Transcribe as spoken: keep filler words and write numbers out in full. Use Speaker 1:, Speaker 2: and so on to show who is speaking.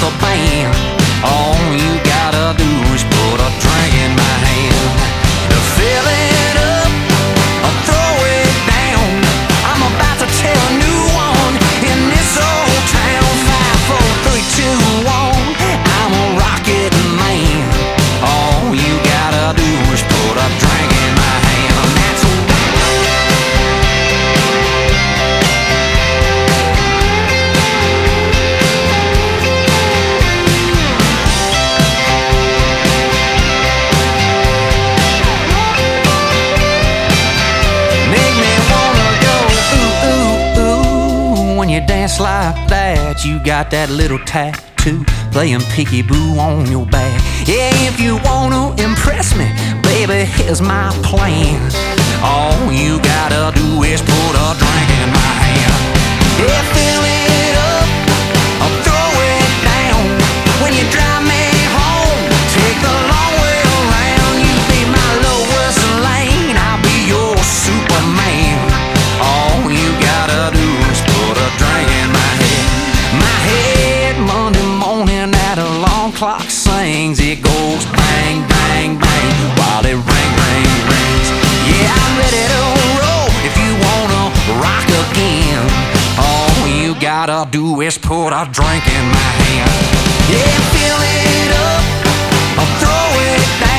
Speaker 1: the band. All you gotta do is put a drink in my hand. Fill it up or throw it down. I'm about to tell a new one in this old town. Five, four, three, two, one. I'm a rocket man. All you gotta do is put a drink in my hand. And that's you dance like that, you got that little tattoo playing peekaboo on your back. Yeah, if you wanna impress me, baby, here's my plan. All you gotta do is put a drink in my hand. Yeah, fill it up or throw it down. When you drive me home, take the long way around. You be my Lois Lane, I'll be your Superman. All you gotta do is put a drink in my head. My head Monday morning at alarm clock sings. It goes bang, bang, bang while it ring, ring, rings. Yeah, I'm ready to roll if you wanna rock again. All you gotta do is put a drink in my hand. Yeah, fill it up or throw it down.